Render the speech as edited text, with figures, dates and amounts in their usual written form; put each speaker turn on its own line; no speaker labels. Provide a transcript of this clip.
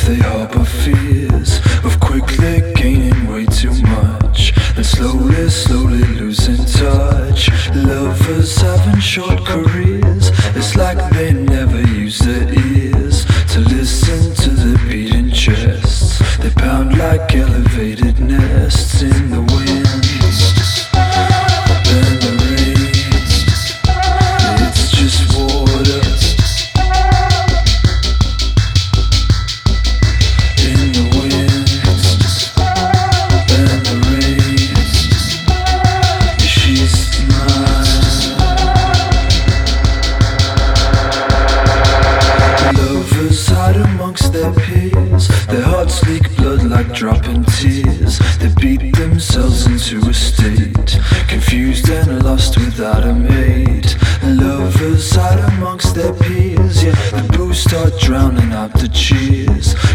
they harbor fears of quickly gaining way too much, then slowly losing touch. Lovers having short careers, it's like they never use their ears to listen to the beating chests. They pound like elevated nests in the wind. And the rain, it's just water. In the wind and the rain, she's mine. Lovers hide amongst their peers, their hearts leak blood like dropping tears. They beat themselves into a state, confused and lost without a mate. Lovers hide amongst their peers, yeah, the boos start drowning out the cheers.